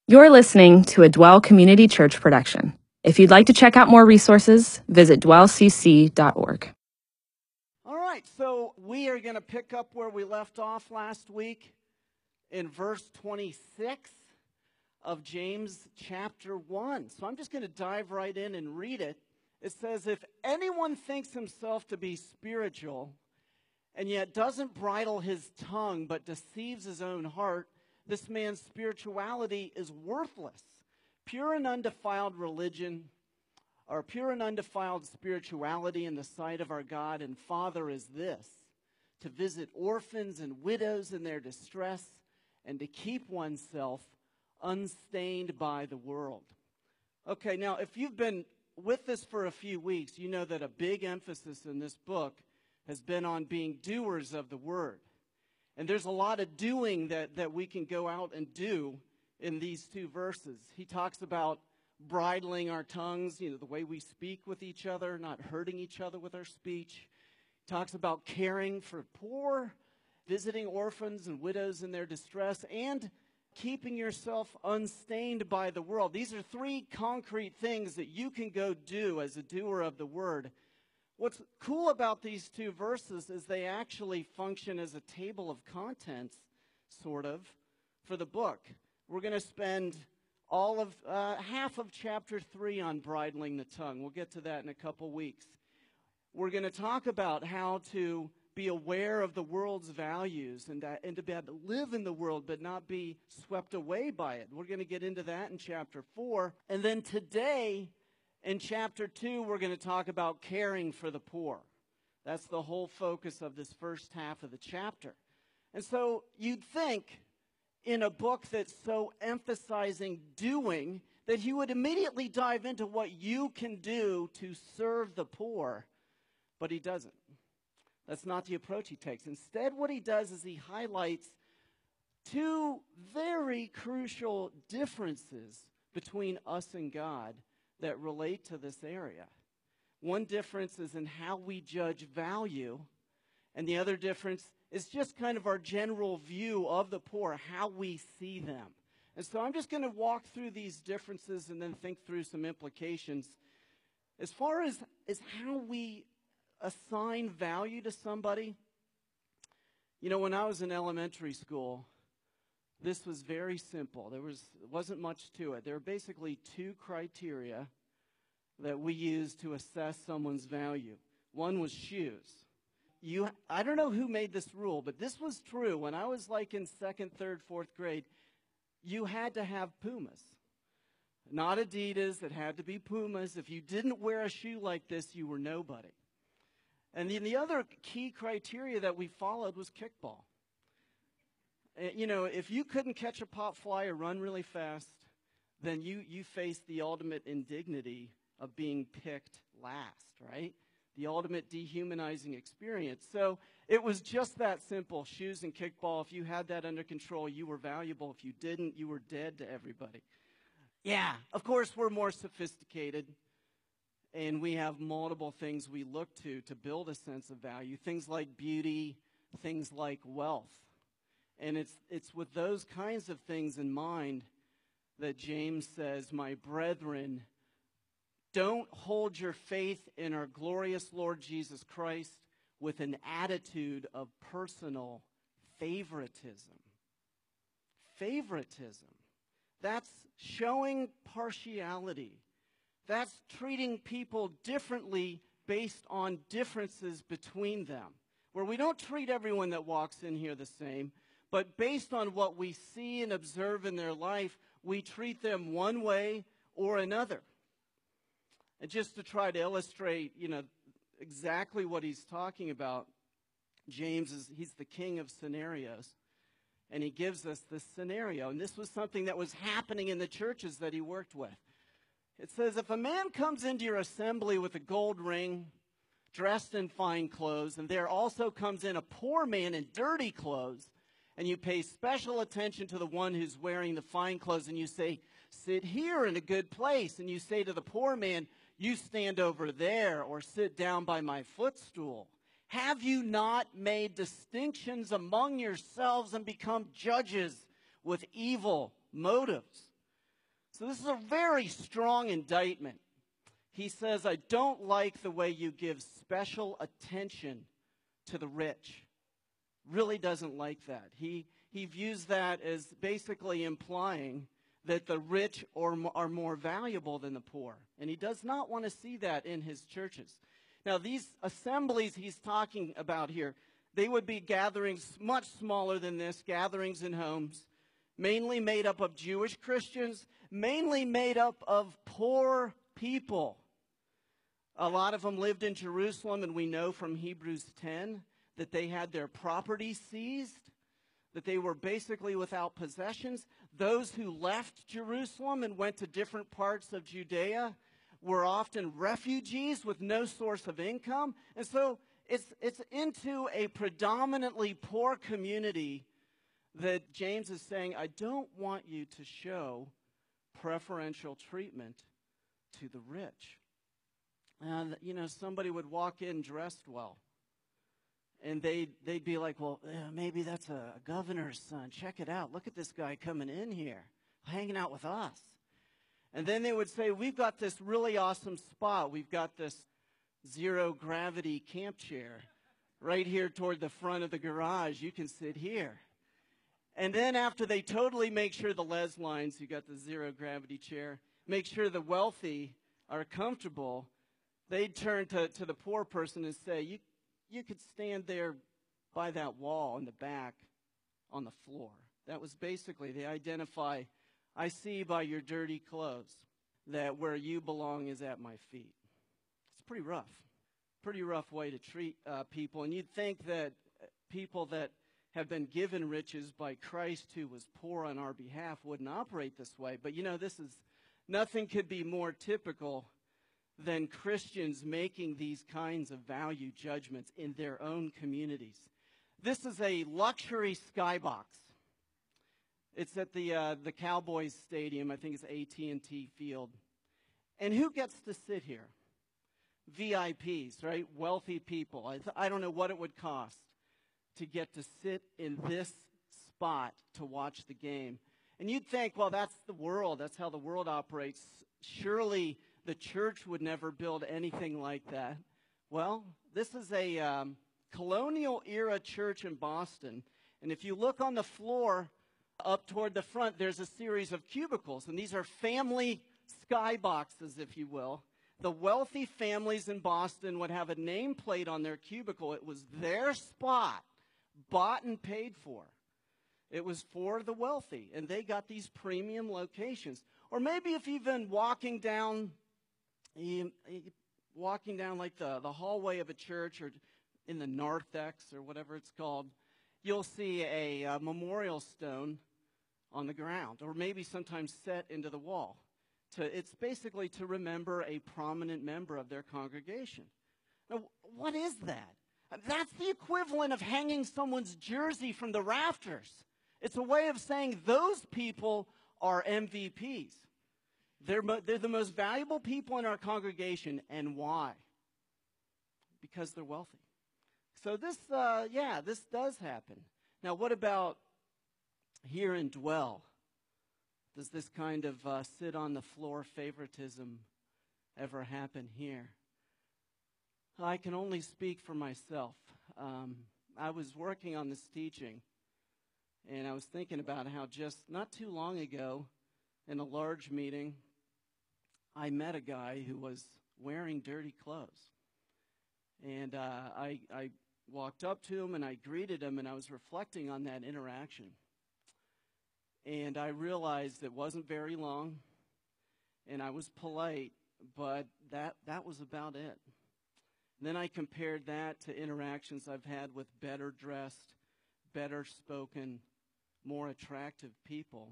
You're listening to a Dwell Community Church production. If you'd like to check out more resources, visit dwellcc.org. All right, so we are going to pick up where we left off last week in verse 26 of James chapter 1. So I'm just going to dive right in and read it. It says, "If anyone thinks himself to be spiritual and yet doesn't bridle his tongue but deceives his own heart, this man's spirituality is worthless. Pure and undefiled religion, or pure and undefiled spirituality in the sight of our God and Father is this, to visit orphans and widows in their distress and to keep oneself unstained by the world." Okay, now if you've been with us for a few weeks, you know that a big emphasis in this book has been on being doers of the word. And there's a lot of doing that we can go out and do in these two verses. He talks about bridling our tongues, the way we speak with each other, not hurting each other with our speech. He talks about caring for poor, visiting orphans and widows in their distress, and keeping yourself unstained by the world. These are three concrete things that you can go do as a doer of the word. What's cool about these two verses is they actually function as a table of contents, sort of, for the book. We're going to spend all of half of chapter 3 on bridling the tongue. We'll get to that in a couple weeks. We're going to talk about how to be aware of the world's values and to be able to live in the world but not be swept away by it. We're going to get into that in chapter 4. And then today, in chapter 2, we're going to talk about caring for the poor. That's the whole focus of this first half of the chapter. And so you'd think in a book that's so emphasizing doing that he would immediately dive into what you can do to serve the poor, but he doesn't. That's not the approach he takes. Instead, what he does is he highlights two very crucial differences between us and God that relate to this area. One difference is in how we judge value, and the other difference is just kind of our general view of the poor, how we see them. And so I'm just going to walk through these differences and then think through some implications. As far as how we assign value to somebody, when I was in elementary school, this was very simple. There wasn't much to it. There were basically two criteria that we used to assess someone's value. One was shoes. I don't know who made this rule, but this was true. When I was like in 2nd, 3rd, 4th grade, you had to have Pumas. Not Adidas, it had to be Pumas. If you didn't wear a shoe like this, you were nobody. And then the other key criteria that we followed was kickball. If you couldn't catch a pop fly or run really fast, then you faced the ultimate indignity of being picked last, right? The ultimate dehumanizing experience. So it was just that simple, shoes and kickball. If you had that under control, you were valuable. If you didn't, you were dead to everybody. Yeah, of course, we're more sophisticated, and we have multiple things we look to build a sense of value, things like beauty, things like wealth. And it's with those kinds of things in mind that James says, "My brethren, don't hold your faith in our glorious Lord Jesus Christ with an attitude of personal favoritism." Favoritism. That's showing partiality. That's treating people differently based on differences between them, where we don't treat everyone that walks in here the same, but based on what we see and observe in their life, we treat them one way or another. And just to try to illustrate, exactly what he's talking about, he's the king of scenarios. And he gives us this scenario. And this was something that was happening in the churches that he worked with. It says, "If a man comes into your assembly with a gold ring, dressed in fine clothes, and there also comes in a poor man in dirty clothes, and you pay special attention to the one who's wearing the fine clothes, and you say, 'Sit here in a good place,' and you say to the poor man, 'You stand over there,' or 'Sit down by my footstool,' have you not made distinctions among yourselves and become judges with evil motives? So this is a very strong indictment. He says, I don't like the way you give special attention to the rich. Really doesn't like that. He views that as basically implying that the rich are more valuable than the poor. And he does not want to see that in his churches. Now, these assemblies he's talking about here, they would be gatherings much smaller than this, gatherings in homes, mainly made up of Jewish Christians, mainly made up of poor people. A lot of them lived in Jerusalem, and we know from Hebrews 10 that they had their property seized, that they were basically without possessions. Those who left Jerusalem and went to different parts of Judea were often refugees with no source of income. And so it's into a predominantly poor community that James is saying, I don't want you to show preferential treatment to the rich. And, somebody would walk in dressed well. And they'd be like, well, maybe that's a governor's son. Check it out. Look at this guy coming in here, hanging out with us. And then they would say, we've got this really awesome spot. We've got this zero-gravity camp chair right here toward the front of the garage. You can sit here. And then after they totally make sure the les lines, you got the zero-gravity chair, make sure the wealthy are comfortable, they'd turn to the poor person and say, you could stand there by that wall in the back on the floor. That was basically, they identify, I see by your dirty clothes that where you belong is at my feet. It's pretty rough way to treat people. And you'd think that people that have been given riches by Christ, who was poor on our behalf, wouldn't operate this way. But nothing could be more typical than Christians making these kinds of value judgments in their own communities. This is a luxury skybox. It's at the Cowboys Stadium. I think it's AT&T Field. And who gets to sit here? VIPs, right? Wealthy people. I don't know what it would cost to get to sit in this spot to watch the game. And you'd think, well, that's the world. That's how the world operates. Surely the church would never build anything like that. Well, this is a colonial-era church in Boston. And if you look on the floor up toward the front, there's a series of cubicles. And these are family skyboxes, if you will. The wealthy families in Boston would have a nameplate on their cubicle. It was their spot, bought and paid for. It was for the wealthy, and they got these premium locations. Or maybe if you've been walking down like the hallway of a church or in the narthex or whatever it's called, you'll see a memorial stone on the ground, or maybe sometimes set into the wall. It's basically to remember a prominent member of their congregation. Now, what is that? That's the equivalent of hanging someone's jersey from the rafters. It's a way of saying those people are MVPs. They're the most valuable people in our congregation. And why? Because they're wealthy. So this does happen. Now, what about here in Dwell? Does this kind of sit on the floor favoritism ever happen here? I can only speak for myself. I was working on this teaching, and I was thinking about how just not too long ago in a large meeting, I met a guy who was wearing dirty clothes. And I walked up to him and I greeted him, and I was reflecting on that interaction. And I realized it wasn't very long, and I was polite, but that was about it. And then I compared that to interactions I've had with better dressed, better spoken, more attractive people.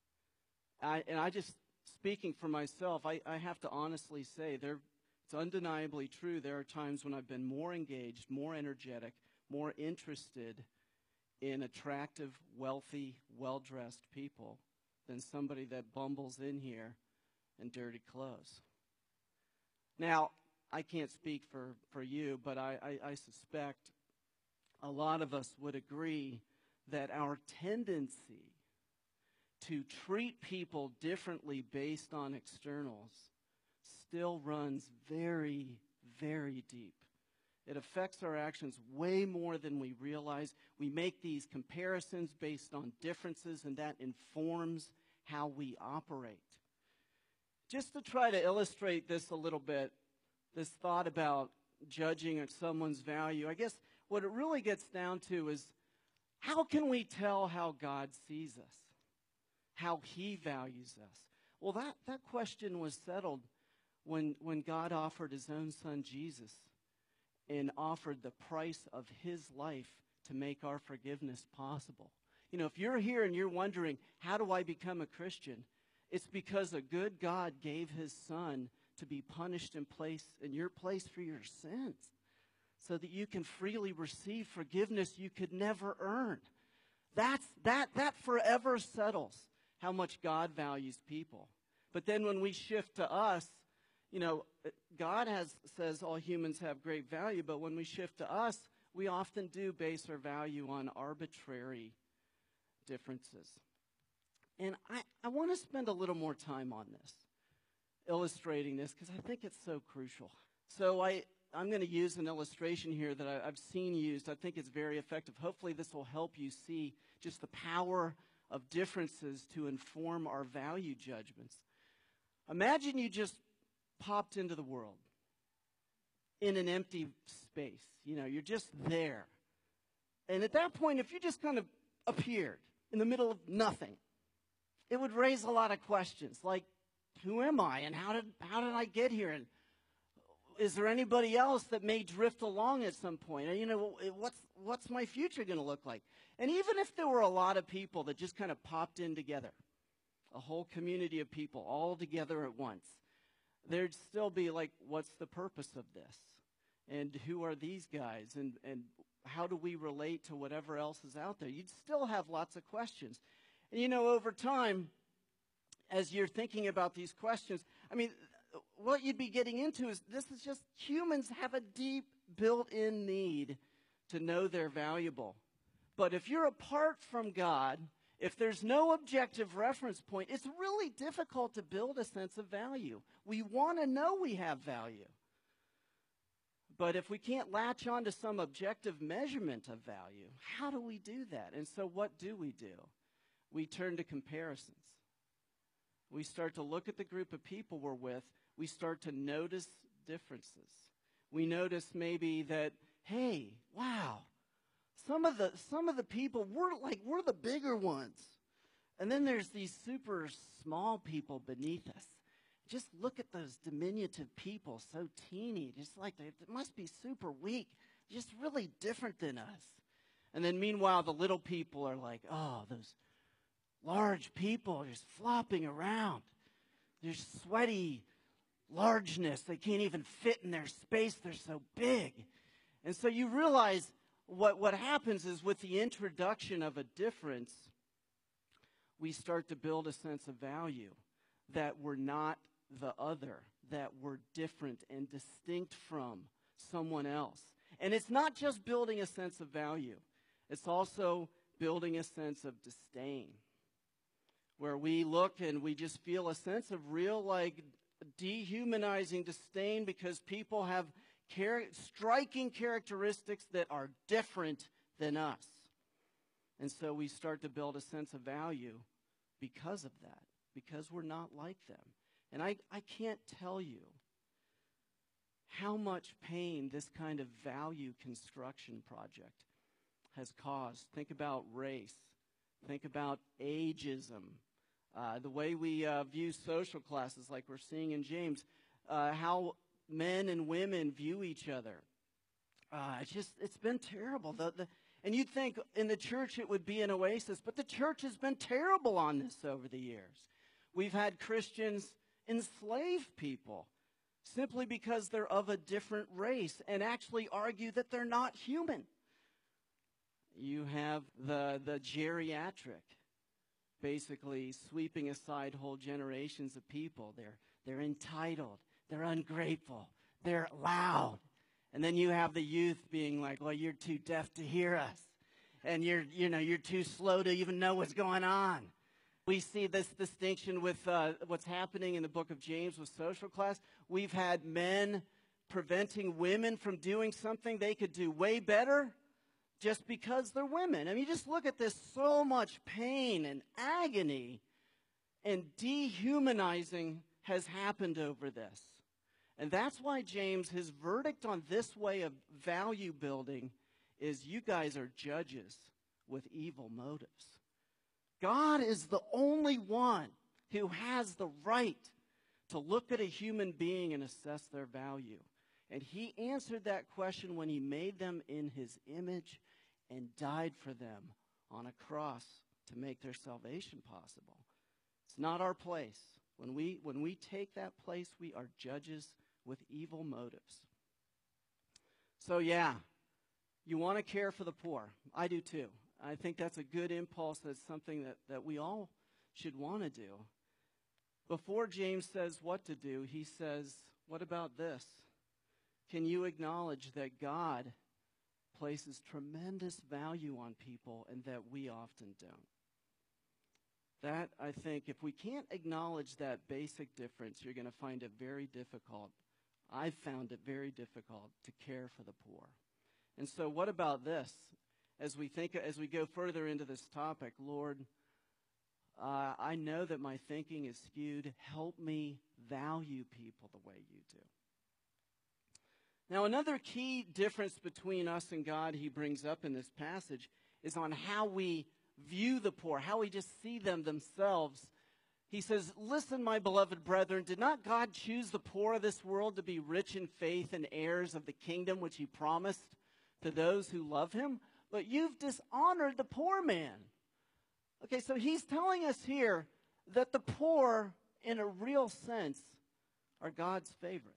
Speaking for myself, I have to honestly say, it's undeniably true, there are times when I've been more engaged, more energetic, more interested in attractive, wealthy, well-dressed people than somebody that bumbles in here in dirty clothes. Now, I can't speak for you, but I suspect a lot of us would agree that our tendency to treat people differently based on externals still runs very, very deep. It affects our actions way more than we realize. We make these comparisons based on differences, and that informs how we operate. Just to try to illustrate this a little bit, this thought about judging someone's value, I guess what it really gets down to is, how can we tell how God sees us? How he values us? Well, that question was settled when God offered his own son Jesus and offered the price of his life to make our forgiveness possible. You know, if you're here and you're wondering, how do I become a Christian? It's because a good God gave his son to be punished in your place for your sins, so that you can freely receive forgiveness you could never earn. That forever settles how much God values people. But then when we shift to us, you know, God says all humans have great value, but when we shift to us, we often do base our value on arbitrary differences. And I want to spend a little more time on this, illustrating this, because I think it's so crucial. So I'm going to use an illustration here that I've seen used. I think it's very effective. Hopefully this will help you see just the power of differences to inform our value judgments. Imagine you just popped into the world in an empty space. You know, you're just there. And at that point, if you just kind of appeared in the middle of nothing, it would raise a lot of questions, like, who am I, and how did I get here, and is there anybody else that may drift along at some point? And, you know, what's my future going to look like? And even if there were a lot of people that just kind of popped in together, a whole community of people all together at once, there'd still be like, what's the purpose of this? And who are these guys? And how do we relate to whatever else is out there? You'd still have lots of questions. And, you know, over time, as you're thinking about these questions, I mean, what you'd be getting into is, this is just, humans have a deep built-in need to know they're valuable. But if you're apart from God, if there's no objective reference point, it's really difficult to build a sense of value. We want to know we have value. But if we can't latch on to some objective measurement of value, how do we do that? And so what do? We turn to comparisons. We start to look at the group of people we're with. We start to notice differences. We notice maybe that, hey, wow, some of the people, we're the bigger ones. And then there's these super small people beneath us. Just look at those diminutive people, so teeny, just like they must be super weak, just really different than us. And then meanwhile, the little people are like, oh, those large people just flopping around. There's sweaty largeness. They can't even fit in their space. They're so big. And so you realize what happens is, with the introduction of a difference, we start to build a sense of value, that we're not the other, that we're different and distinct from someone else. And it's not just building a sense of value. It's also building a sense of disdain, where we look and we just feel a sense of real, like, dehumanizing disdain because people have striking characteristics that are different than us. And so we start to build a sense of value because of that, because we're not like them. And I can't tell you how much pain this kind of value construction project has caused. Think about race. Think about ageism. The way we view social classes, like we're seeing in James, how men and women view each other. It's been terrible. And you'd think in the church it would be an oasis, but the church has been terrible on this over the years. We've had Christians enslave people simply because they're of a different race and actually argue that they're not human. You have the geriatric basically sweeping aside whole generations of people. They're entitled. They're ungrateful. They're loud. And then you have the youth being like, well, you're too deaf to hear us. And you're too slow to even know what's going on. We see this distinction with what's happening in the book of James with social class. We've had men preventing women from doing something they could do way better just because they're women. I mean, just look at this, so much pain and agony and dehumanizing has happened over this. And that's why James, his verdict on this way of value building is, you guys are judges with evil motives. God is the only one who has the right to look at a human being and assess their value. And he answered that question when he made them in his image and died for them on a cross to make their salvation possible. It's not our place. When we take that place, we are judges with evil motives. So yeah, you want to care for the poor. I do too. I think that's a good impulse. That's something that we all should want to do. Before James says what to do, he says, what about this? Can you acknowledge that God places tremendous value on people and that we often don't? That, I think, if we can't acknowledge that basic difference, you're going to find it very difficult. I've found it very difficult to care for the poor. And so what about this? As we go further into this topic, Lord, I know that my thinking is skewed. Help me value people the way you do. Now, another key difference between us and God he brings up in this passage is on how we view the poor, how we just see them themselves. He says, listen, my beloved brethren, did not God choose the poor of this world to be rich in faith and heirs of the kingdom which he promised to those who love him? But you've dishonored the poor man. Okay, so he's telling us here that the poor, in a real sense, are God's favorites.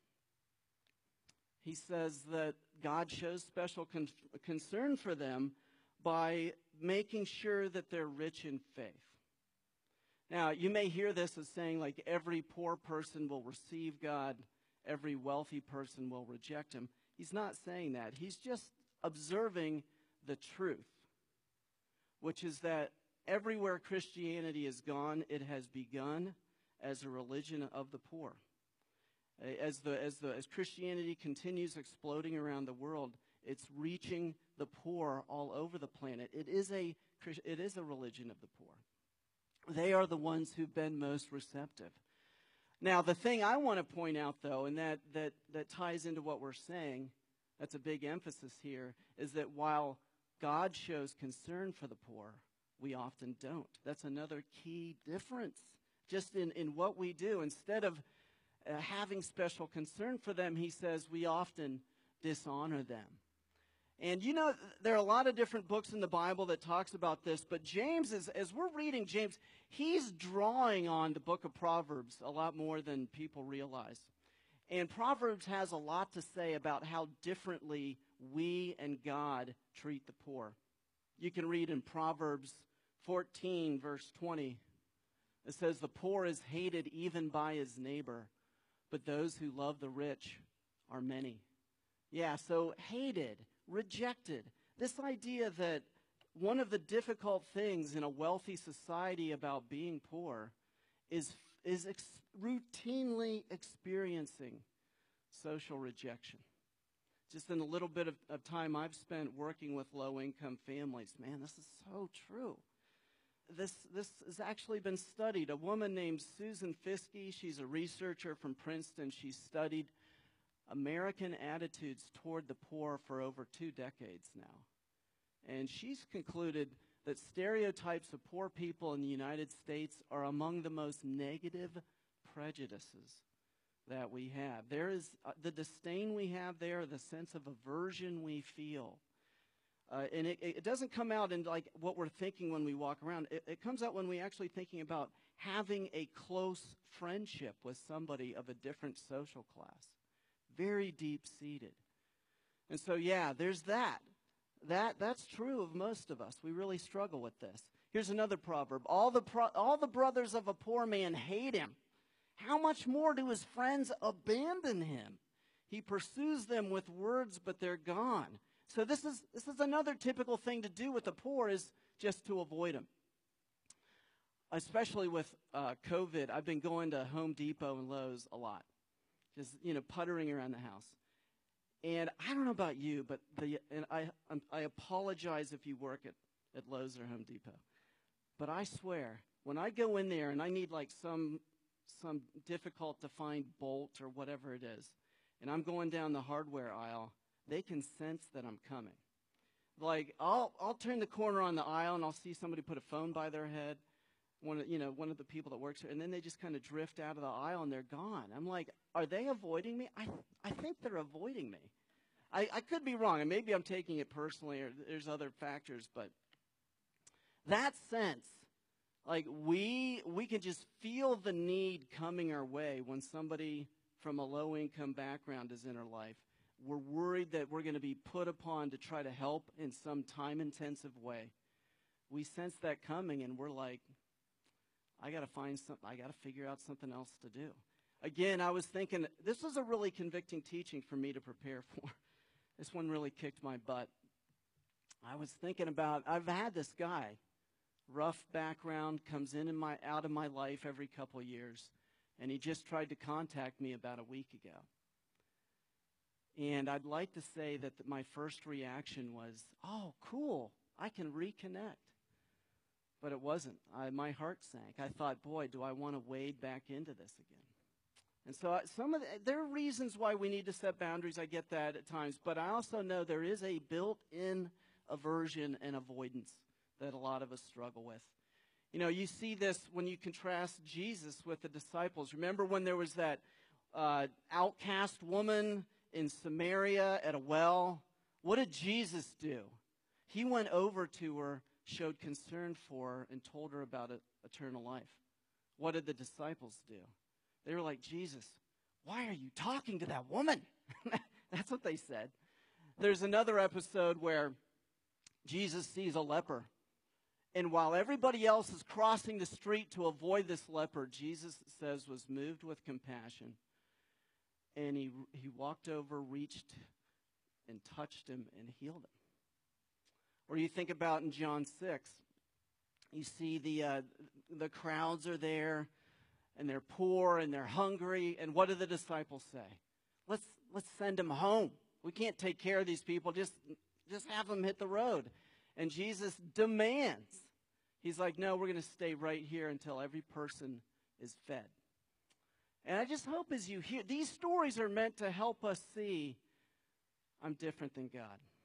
He says that God shows special concern for them by making sure that they're rich in faith. Now, you may hear this as saying, like, every poor person will receive God, every wealthy person will reject him. He's not saying that. He's just observing the truth, which is that everywhere Christianity has gone, it has begun as a religion of the poor. As Christianity continues exploding around the world, it's reaching the poor all over the planet. It is a religion of the poor. They are the ones who've been most receptive. Now, the thing I want to point out, though, and that ties into what we're saying, that's a big emphasis here, is that while God shows concern for the poor, we often don't. That's another key difference just in what we do. Instead of having special concern for them, he says we often dishonor them. And you know, there are a lot of different books in the Bible that talks about this, but James, as we're reading James, he's drawing on the book of Proverbs a lot more than people realize. And Proverbs has a lot to say about how differently we and God treat the poor. You can read in Proverbs 14, verse 20. It says, the poor is hated even by his neighbor, but those who love the rich are many. Yeah, so hated, rejected. This idea that one of the difficult things in a wealthy society about being poor is routinely experiencing social rejection. Just in a little bit of time I've spent working with low-income families, man, this is so true. This has actually been studied. A woman named Susan Fiske, she's a researcher from Princeton. She studied American attitudes toward the poor for over 2 decades now. And she's concluded that stereotypes of poor people in the United States are among the most negative prejudices that we have. There is the disdain we have there, the sense of aversion we feel. And it doesn't come out in like what we're thinking when we walk around. It comes out when we're actually thinking about having a close friendship with somebody of a different social class. Very deep-seated. And so, yeah, there's that. That's true of most of us. We really struggle with this. Here's another proverb. All the brothers of a poor man hate him. How much more do his friends abandon him? He pursues them with words, but they're gone. So this is another typical thing to do with the poor, is just to avoid them. especially with COVID, I've been going to Home Depot and Lowe's a lot, just puttering around the house. And I don't know about you, but I apologize if you work at Lowe's or Home Depot, but I swear when I go in there and I need like some difficult to find bolt or whatever it is, and I'm going down the hardware aisle, they can sense that I'm coming. Like I'll turn the corner on the aisle and I'll see somebody put a phone by their head, one of the people that works here, and then they just kind of drift out of the aisle and they're gone. I'm like, are they avoiding me? I think they're avoiding me. I could be wrong, and maybe I'm taking it personally, or there's other factors, but that sense, like we can just feel the need coming our way when somebody from a low-income background is in our life. We're worried that we're going to be put upon to try to help in some time-intensive way. We sense that coming, and we're like, I got to figure out something else to do. Again, I was thinking, this was a really convicting teaching for me to prepare for. This one really kicked my butt. I was thinking about, I've had this guy, rough background, comes in and out of my life every couple of years, and he just tried to contact me about a week ago. And I'd like to say that my first reaction was, oh, cool, I can reconnect. But it wasn't. My heart sank. I thought, boy, do I want to wade back into this again. And so there are reasons why we need to set boundaries. I get that at times. But I also know there is a built-in aversion and avoidance that a lot of us struggle with. You see this when you contrast Jesus with the disciples. Remember when there was that outcast woman in Samaria at a well? What did Jesus do? He went over to her, showed concern for her, and told her about eternal life. What did the disciples do? They were like, Jesus, why are you talking to that woman? That's what they said. There's another episode where Jesus sees a leper. And while everybody else is crossing the street to avoid this leper, Jesus says was moved with compassion. And he walked over, reached, and touched him and healed him. Or you think about in John 6, you see the crowds are there, and they're poor, and they're hungry. And what do the disciples say? Let's send them home. We can't take care of these people. Just have them hit the road. And Jesus demands. He's like, no, we're going to stay right here until every person is fed. And I just hope as you hear, these stories are meant to help us see I'm different than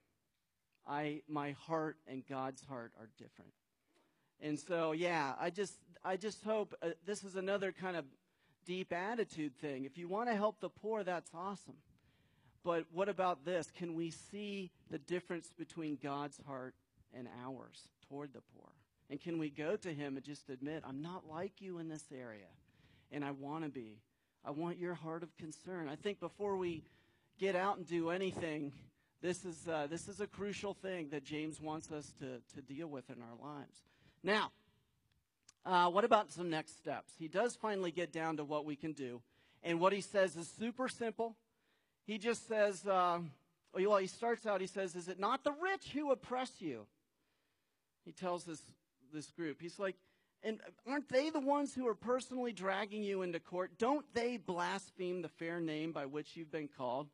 God. My heart and God's heart are different. And so, yeah, I just hope this is another kind of deep attitude thing. If you want to help the poor, that's awesome. But what about this? Can we see the difference between God's heart and ours toward the poor? And can we go to him and just admit, I'm not like you in this area, and I want to be. I want your heart of concern. I think before we get out and do anything, this is a crucial thing that James wants us to deal with in our lives. Now, what about some next steps? He does finally get down to what we can do. And what he says is super simple. He just says, he starts out, he says, is it not the rich who oppress you? He tells this group. He's like, and aren't they the ones who are personally dragging you into court? Don't they blaspheme the fair name by which you've been called?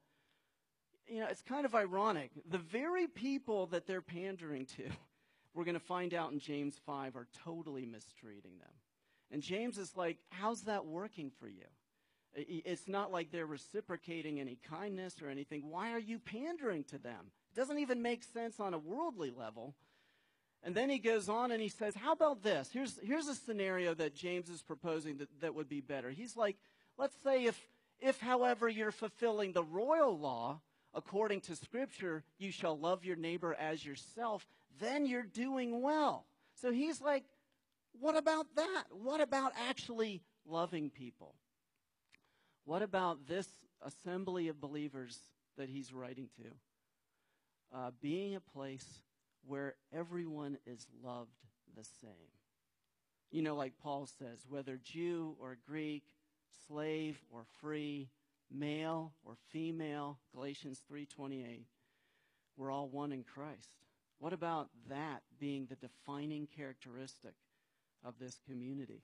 It's kind of ironic. The very people that they're pandering to, we're going to find out in James 5, are totally mistreating them. And James is like, how's that working for you? It's not like they're reciprocating any kindness or anything. Why are you pandering to them? It doesn't even make sense on a worldly level. And then he goes on and he says, how about this? Here's a scenario that James is proposing that would be better. He's like, let's say if however, you're fulfilling the royal law, according to Scripture, you shall love your neighbor as yourself, then you're doing well. So he's like, what about that? What about actually loving people? What about this assembly of believers that he's writing to? Being a place where everyone is loved the same. Like Paul says, whether Jew or Greek, slave or free, male or female, Galatians 3:28, we're all one in Christ. What about that being the defining characteristic of this community.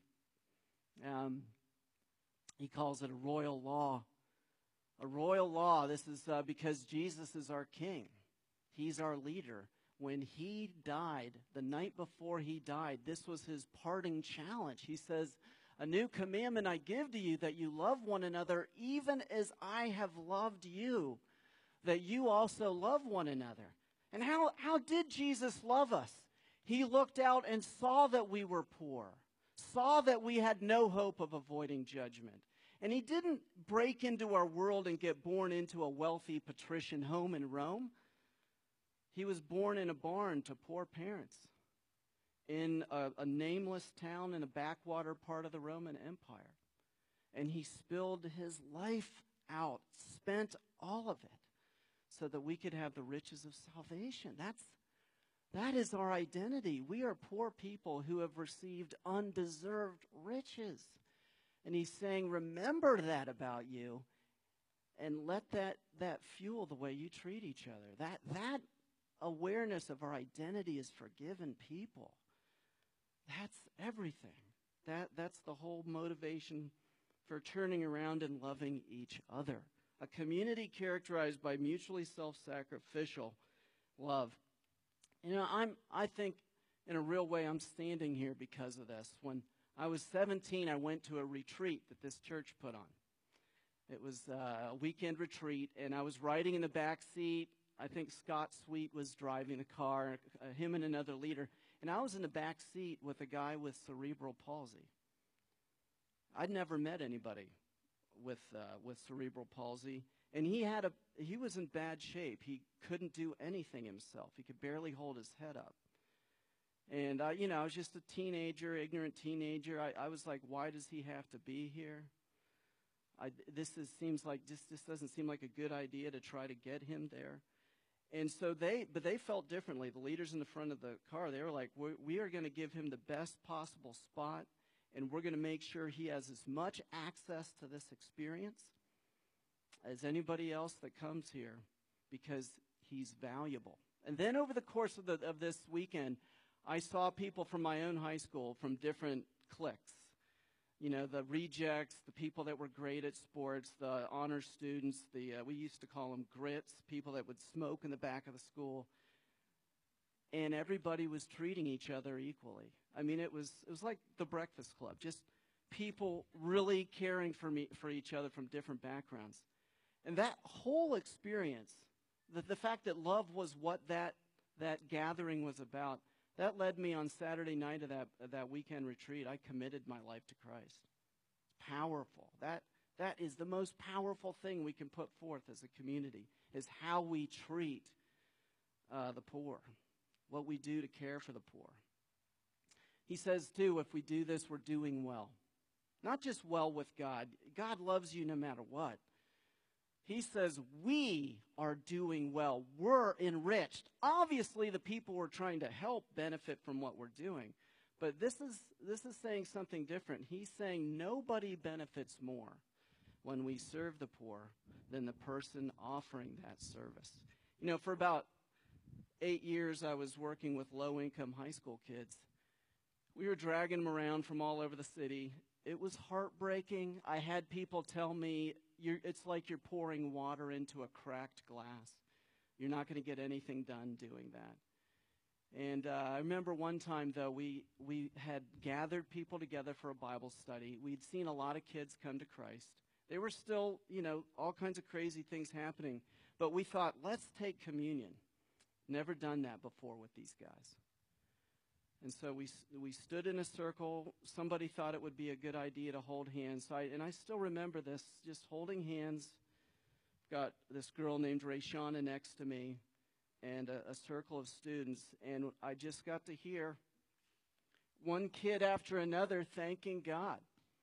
He calls it a royal law. A royal law. This is because Jesus is our king. He's our leader. When he died, the night before he died, this was his parting challenge. He says, "A new commandment I give to you, that you love one another even as I have loved you, that you also love one another." And how did Jesus love us? He looked out and saw that we were poor, saw that we had no hope of avoiding judgment. And he didn't break into our world and get born into a wealthy patrician home in Rome. He was born in a barn to poor parents in a nameless town in a backwater part of the Roman Empire. And he spilled his life out, spent all of it, so that we could have the riches of salvation. That is our identity. We are poor people who have received undeserved riches. And he's saying, remember that about you, and let that fuel the way you treat each other. That awareness of our identity as forgiven people, that's everything. That's the whole motivation for turning around and loving each other. A community characterized by mutually self-sacrificial love. You know, I think in a real way I'm standing here because of this. When I was 17, I went to a retreat that this church put on. It was a weekend retreat, and I was riding in the back seat. I think Scott Sweet was driving the car, him and another leader. And I was in the back seat with a guy with cerebral palsy. I'd never met anybody with cerebral palsy. And he was in bad shape. He couldn't do anything himself. He could barely hold his head up. And, I was just a teenager, ignorant teenager. I was like, why does he have to be here? This doesn't seem like a good idea to try to get him there. And so they felt differently. The leaders in the front of the car, they were like, we are going to give him the best possible spot, and we're going to make sure he has as much access to this experience as anybody else that comes here, because he's valuable. And then over the course of this weekend, I saw people from my own high school from different cliques. You know, the rejects, the people that were great at sports, the honor students, we used to call them grits, people that would smoke in the back of the school. And everybody was treating each other equally. I mean, it was like the Breakfast Club, just people really caring for each other from different backgrounds. And that whole experience, the fact that love was what that gathering was about, that led me on Saturday night of that weekend retreat. I committed my life to Christ. Powerful. That is the most powerful thing we can put forth as a community, is how we treat the poor, what we do to care for the poor. He says, too, if we do this, we're doing well. Not just well with God. God loves you no matter what. He says we are doing well. We're enriched. Obviously, the people we're trying to help benefit from what we're doing. But this is saying something different. He's saying nobody benefits more when we serve the poor than the person offering that service. You know, for about 8 years, I was working with low-income high school kids. We were dragging them around from all over the city. It was heartbreaking. I had people tell me, it's like you're pouring water into a cracked glass. You're not going to get anything done doing that. And I remember one time, though, we had gathered people together for a Bible study. We'd seen a lot of kids come to Christ. There were still, all kinds of crazy things happening. But we thought, let's take communion. Never done that before with these guys. And so we stood in a circle. Somebody thought it would be a good idea to hold hands. And I still remember this, just holding hands. Got this girl named Rayshana next to me and a circle of students. And I just got to hear one kid after another thanking God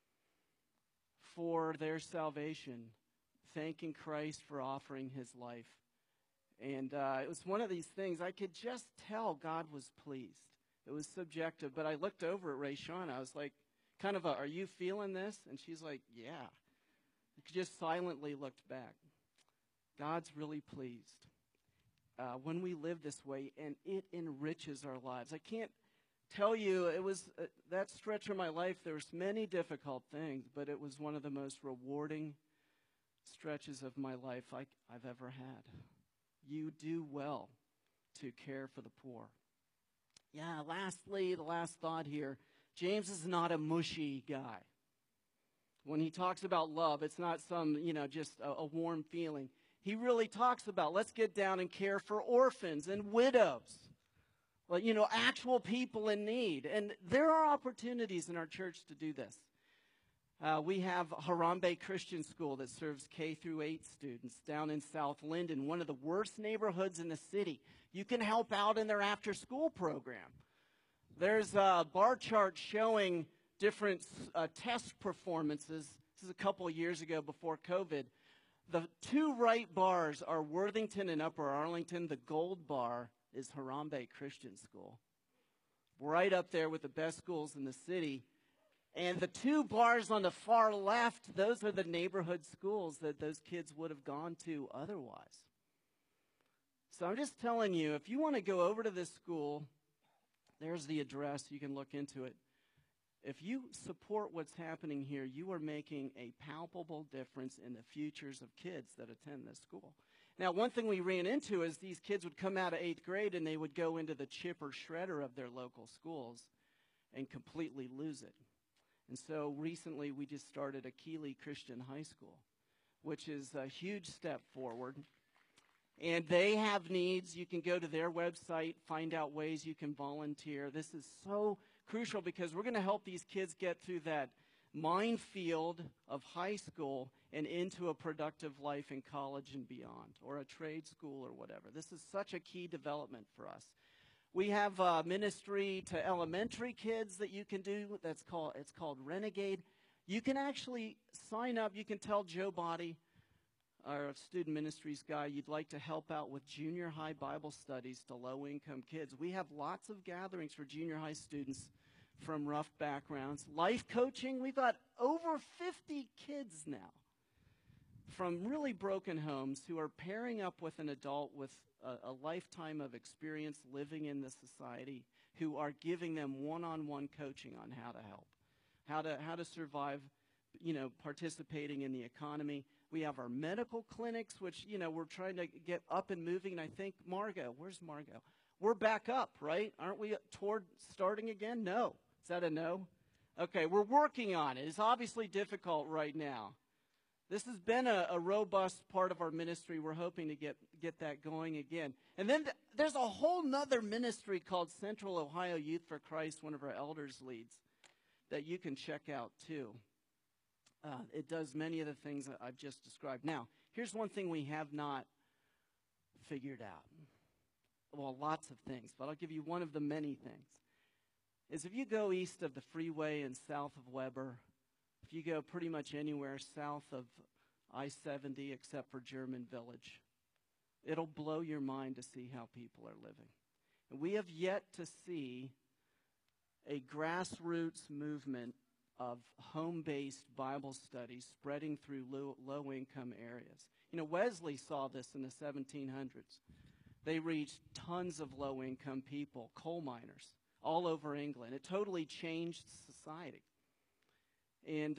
for their salvation, thanking Christ for offering his life. And it was one of these things, I could just tell God was pleased. It was subjective, but I looked over at Rayshana. I was like, are you feeling this? And she's like, yeah. I just silently looked back. God's really pleased when we live this way, and it enriches our lives. I can't tell you, it was that stretch of my life, there was many difficult things, but it was one of the most rewarding stretches of my life I've ever had. You do well to care for the poor. Yeah, lastly, the last thought here, James is not a mushy guy. When he talks about love, it's not some, just a warm feeling. He really talks about, let's get down and care for orphans and widows. Well, actual people in need. And there are opportunities in our church to do this. We have Harambe Christian School that serves K through 8 students down in South Linden, one of the worst neighborhoods in the city. You can help out in their after-school program. There's a bar chart showing different test performances. This is a couple of years ago before COVID. The two right bars are Worthington and Upper Arlington. The gold bar is Harambe Christian School. Right up there with the best schools in the city. And the two bars on the far left, those are the neighborhood schools that those kids would have gone to otherwise. So I'm just telling you, if you want to go over to this school, there's the address. You can look into it. If you support what's happening here, you are making a palpable difference in the futures of kids that attend this school. Now, one thing we ran into is these kids would come out of 8th grade and they would go into the chip or shredder of their local schools and completely lose it. And so recently we just started Akili Christian High School, which is a huge step forward. And they have needs. You can go to their website, find out ways you can volunteer. This is so crucial because we're going to help these kids get through that minefield of high school and into a productive life in college and beyond, or a trade school or whatever. This is such a key development for us. We have ministry to elementary kids that you can do. It's called Renegade. You can actually sign up. You can tell Joe Body, our student ministries guy, you'd like to help out with junior high Bible studies to low-income kids. We have lots of gatherings for junior high students from rough backgrounds. Life coaching, we've got over 50 kids now from really broken homes who are pairing up with an adult with a lifetime of experience living in this society, who are giving them one-on-one coaching on how to help, how to survive, participating in the economy. We have our medical clinics, which, we're trying to get up and moving. And I think Margot, where's Margot? We're back up, right? Aren't we toward starting again? No. Is that a no? Okay, we're working on it. It's obviously difficult right now. This has been a robust part of our ministry. We're hoping to get that going again. And then there's a whole nother ministry called Central Ohio Youth for Christ, one of our elders leads, that you can check out too. It does many of the things that I've just described. Now, here's one thing we have not figured out. Well, lots of things, but I'll give you one of the many things. Is if you go east of the freeway and south of Weber, if you go pretty much anywhere south of I-70 except for German Village, it'll blow your mind to see how people are living. And we have yet to see a grassroots movement of home-based Bible studies spreading through low-income areas. Wesley saw this in the 1700s. They reached tons of low-income people, coal miners, all over England. It totally changed society. And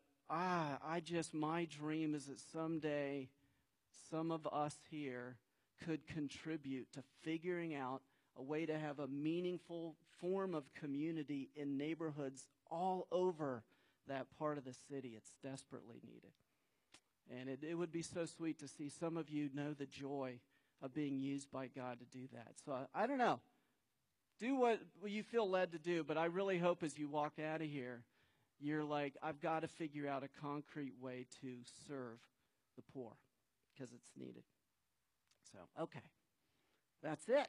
my dream is that someday some of us here could contribute to figuring out a way to have a meaningful form of community in neighborhoods all over that part of the city. It's desperately needed. And it would be so sweet to see some of you know the joy of being used by God to do that. So I don't know. Do what you feel led to do, but I really hope as you walk out of here, you're like, I've got to figure out a concrete way to serve the poor because it's needed. So, okay. That's it.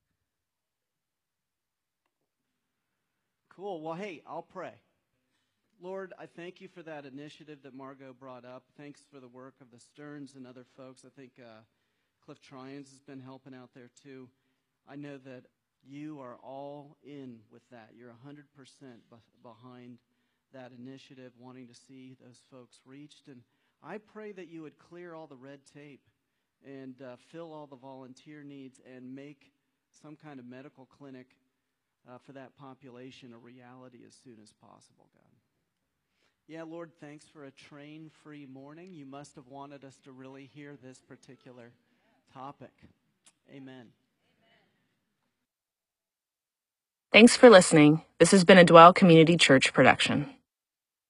Cool. Well, hey, I'll pray. Lord, I thank you for that initiative that Margot brought up. Thanks for the work of the Stearns and other folks. I think Cliff Tryons has been helping out there too. I know that you are all in with that. You're 100% behind that initiative, wanting to see those folks reached. And I pray that you would clear all the red tape and fill all the volunteer needs and make some kind of medical clinic for that population a reality as soon as possible, God. Yeah, Lord, thanks for a train-free morning. You must have wanted us to really hear this particular topic. Amen. Thanks for listening. This has been a Dwell Community Church production.